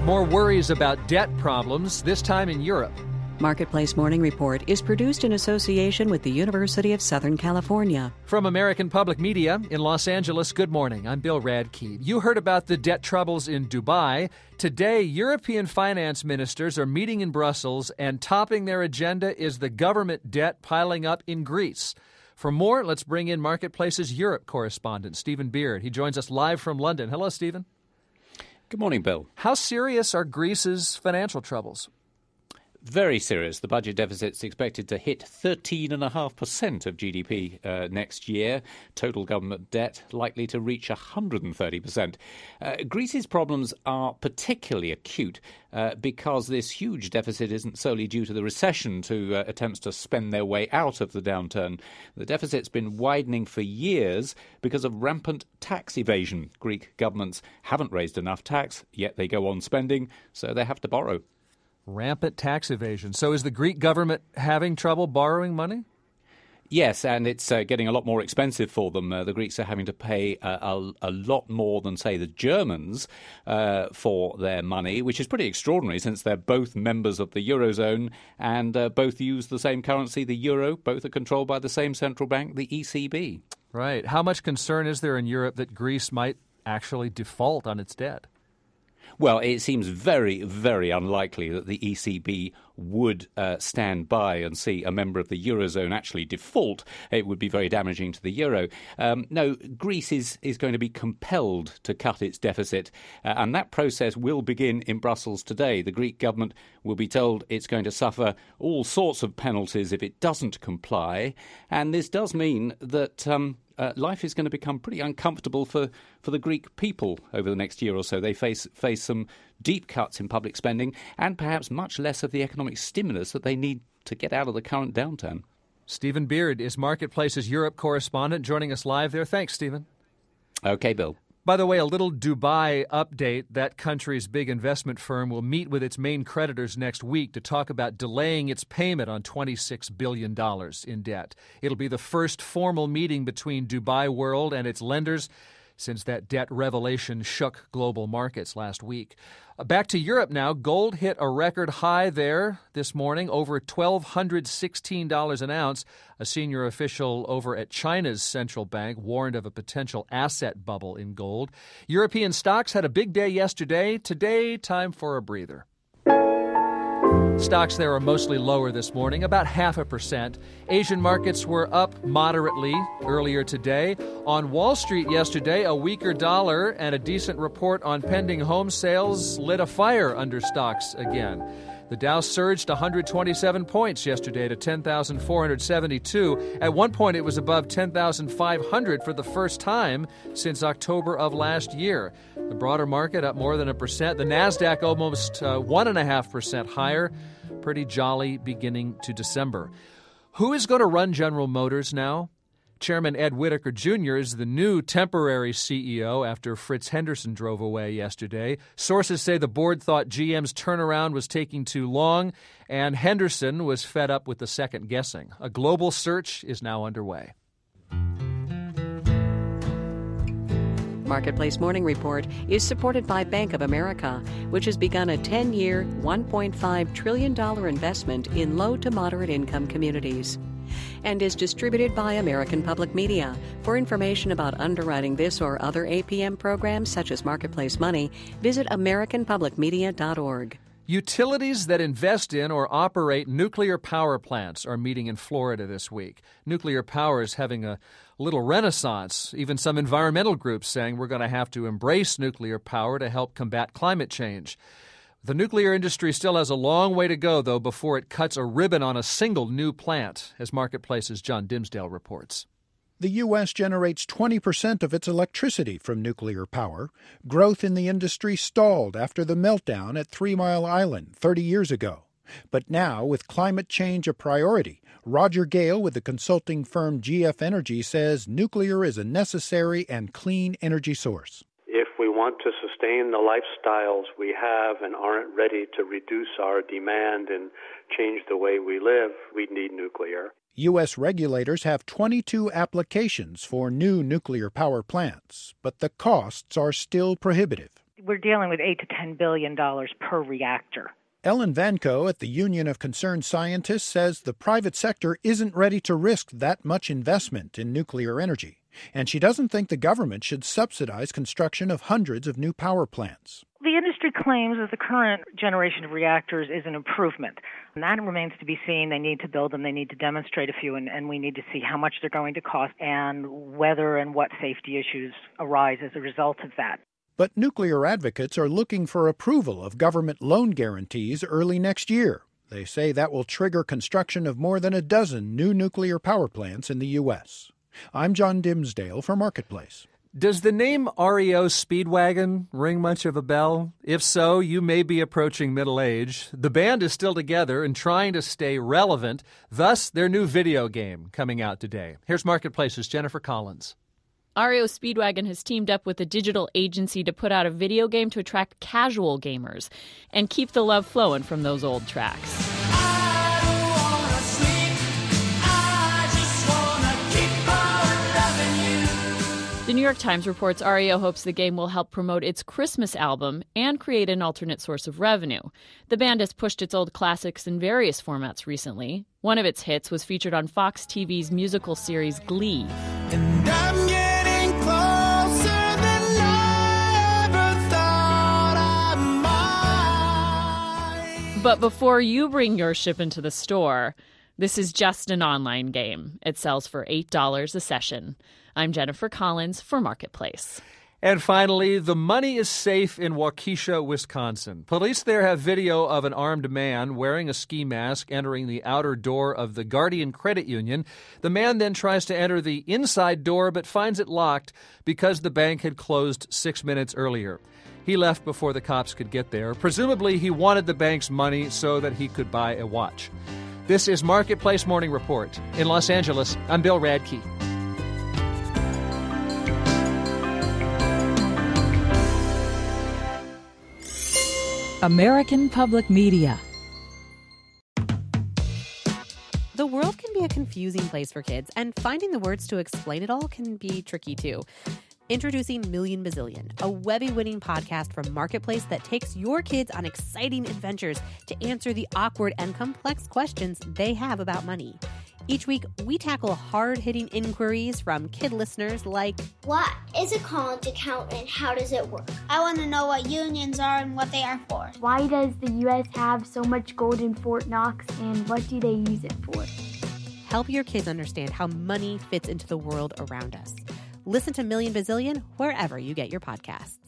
More worries about debt problems, this time in Europe. Marketplace Morning Report is produced in association with the University of Southern California. From American Public Media in Los Angeles, good morning. I'm Bill Radke. You heard about the debt troubles in Dubai. Today, European finance ministers are meeting in Brussels, and topping their agenda is the government debt piling up in Greece. For more, let's bring in Marketplace's Europe correspondent, Stephen Beard. He joins us live from London. Hello, Stephen. Good morning, Bill. How serious are Greece's financial troubles? Very serious. The budget deficit's expected to hit 13.5% of GDP next year. Total government debt likely to reach 130%. Greece's problems are particularly acute because this huge deficit isn't solely due to the recession to attempts to spend their way out of the downturn. The deficit's been widening for years because of rampant tax evasion. Greek governments haven't raised enough tax, yet they go on spending, so they have to borrow. Rampant tax evasion. So is the Greek government having trouble borrowing money? Yes, and it's getting a lot more expensive for them. The Greeks are having to pay a lot more than, say, the Germans for their money, which is pretty extraordinary since they're both members of the Eurozone and both use the same currency, the euro. Both are controlled by the same central bank, the ECB. Right. How much concern is there in Europe that Greece might actually default on its debt? Well, it seems very, very unlikely that the ECB would stand by and see a member of the Eurozone actually default. It would be very damaging to the euro. No, Greece is going to be compelled to cut its deficit, and that process will begin in Brussels today. The Greek government will be told it's going to suffer all sorts of penalties if it doesn't comply, and this does mean that life is going to become pretty uncomfortable for the Greek people over the next year or so. They face some deep cuts in public spending and perhaps much less of the economic stimulus that they need to get out of the current downturn. Stephen Beard is Marketplace's Europe correspondent, joining us live there. Thanks, Stephen. Okay, Bill. By the way, a little Dubai update. That country's big investment firm will meet with its main creditors next week to talk about delaying its payment on $26 billion in debt. It'll be the first formal meeting between Dubai World and its lenders since that debt revelation shook global markets last week. Back to Europe now. Gold hit a record high there this morning, over $1,216 an ounce. A senior official over at China's central bank warned of a potential asset bubble in gold. European stocks had a big day yesterday. Today, time for a breather. Stocks there are mostly lower this morning, about 0.5%. Asian markets were up moderately earlier today. On Wall Street yesterday, a weaker dollar and a decent report on pending home sales lit a fire under stocks again. The Dow surged 127 points yesterday to 10,472. At one point, it was above 10,500 for the first time since October of last year. The broader market up more than 1%. The Nasdaq almost 1.5% higher. Pretty jolly beginning to December. Who is going to run General Motors now? Chairman Ed Whittaker Jr. is the new temporary CEO after Fritz Henderson drove away yesterday. Sources say the board thought GM's turnaround was taking too long, and Henderson was fed up with the second guessing. A global search is now underway. Marketplace Morning Report is supported by Bank of America, which has begun a 10-year, $1.5 trillion investment in low to moderate income communities, and is distributed by American Public Media. For information about underwriting this or other APM programs such as Marketplace Money, visit americanpublicmedia.org. Utilities that invest in or operate nuclear power plants are meeting in Florida this week. Nuclear power is having a little renaissance. Even some environmental groups saying we're going to have to embrace nuclear power to help combat climate change. The nuclear industry still has a long way to go, though, before it cuts a ribbon on a single new plant, as Marketplace's John Dimsdale reports. The U.S. generates 20% of its electricity from nuclear power. Growth in the industry stalled after the meltdown at 3 Mile Island 30 years ago. But now, with climate change a priority, Roger Gale with the consulting firm GF Energy says nuclear is a necessary and clean energy source. If we want to sustain the lifestyles we have and aren't ready to reduce our demand and change the way we live, we need nuclear. U.S. regulators have 22 applications for new nuclear power plants, but the costs are still prohibitive. We're dealing with $8 to $10 billion per reactor. Ellen Vanko at the Union of Concerned Scientists says the private sector isn't ready to risk that much investment in nuclear energy, and she doesn't think the government should subsidize construction of hundreds of new power plants. The industry claims that the current generation of reactors is an improvement, and that remains to be seen. They need to build them, they need to demonstrate a few, and we need to see how much they're going to cost and whether and what safety issues arise as a result of that. But nuclear advocates are looking for approval of government loan guarantees early next year. They say that will trigger construction of more than a dozen new nuclear power plants in the U.S. I'm John Dimsdale for Marketplace. Does the name REO Speedwagon ring much of a bell? If so, you may be approaching middle age. The band is still together and trying to stay relevant, thus their new video game coming out today. Here's Marketplace's Jennifer Collins. REO Speedwagon has teamed up with a digital agency to put out a video game to attract casual gamers and keep the love flowing from those old tracks. The New York Times reports REO hopes the game will help promote its Christmas album and create an alternate source of revenue. The band has pushed its old classics in various formats recently. One of its hits was featured on Fox TV's musical series Glee. And I'm getting closer than I ever thought I might. But before you bring your ship into the store, this is just an online game. It sells for $8 a session. I'm Jennifer Collins for Marketplace. And finally, the money is safe in Waukesha, Wisconsin. Police there have video of an armed man wearing a ski mask entering the outer door of the Guardian Credit Union. The man then tries to enter the inside door but finds it locked because the bank had closed 6 minutes earlier. He left before the cops could get there. Presumably, he wanted the bank's money so that he could buy a watch. This is Marketplace Morning Report. In Los Angeles, I'm Bill Radke. American Public Media. The world can be a confusing place for kids, and finding the words to explain it all can be tricky too. Introducing Million Bazillion, a Webby-winning podcast from Marketplace that takes your kids on exciting adventures to answer the awkward and complex questions they have about money. Each week, we tackle hard-hitting inquiries from kid listeners like, what is a college account and how does it work? I want to know what unions are and what they are for. Why does the U.S. have so much gold in Fort Knox and what do they use it for? Help your kids understand how money fits into the world around us. Listen to Million Bazillion wherever you get your podcasts.